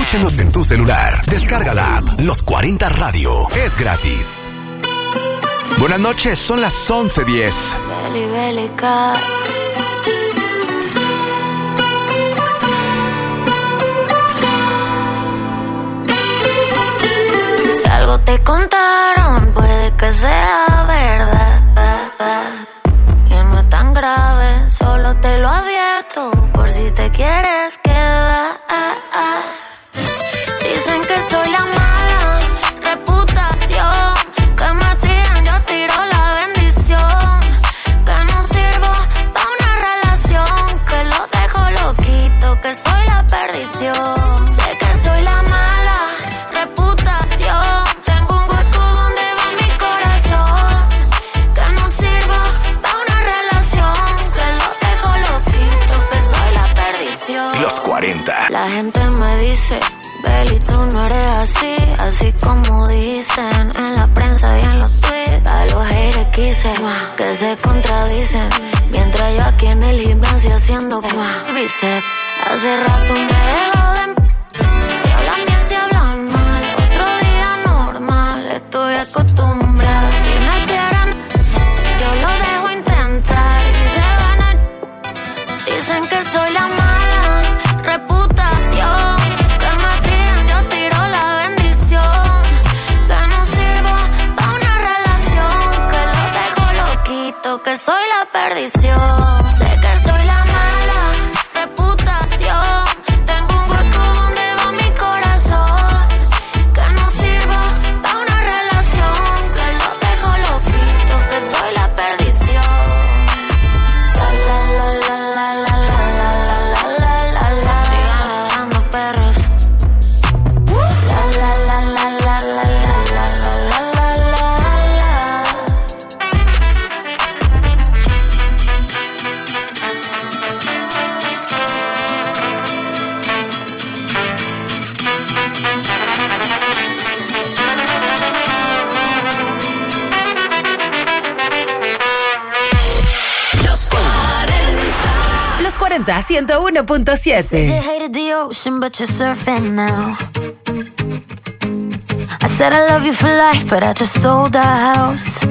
Escúchanos en tu celular. Descarga la app Los 40 Radio. Es gratis. Buenas noches, son las 11:10. Si algo te contaron, puede que sea verdad. Y no es tan grave, solo te lo advierto, por si te quieres quedar. Dicen que soy la mala reputación, que me tiran, yo tiro la bendición, que no sirvo pa' una relación, que lo dejo loquito, que soy la perdición. Sé que soy la mala reputación, tengo un hueco donde va mi corazón, que no sirvo pa' una relación, que lo dejo loquito, que soy la perdición. Los 40. La gente me dice, Beli, tú no eres así, así como dicen en la prensa y en los tweets. A los haters quise que se contradicen, mientras yo aquí en el gimnasio haciendo bíceps. Hace rato me dejo de... Si hablan bien, si hablan mal, otro día normal, estoy acostumbrada. Si me quieren, yo lo dejo intentar y se van a... Dicen que soy la mala reputación, que me tiran, yo tiro la bendición, que no sirvo pa' una relación, que lo dejo loquito, que soy la perdición. Sé que soy la mala reputación, tengo un hueco donde va mi corazón, que no sirvo pa' una relación, que lo dejo loquito, que soy la perdición. La la la la la la la la la. Sigan usando perros. La la la la la la la la la la la. Los 40, 101.7. Said you hated the ocean, but you're surfing now. I said I love you for life, but I just sold our house.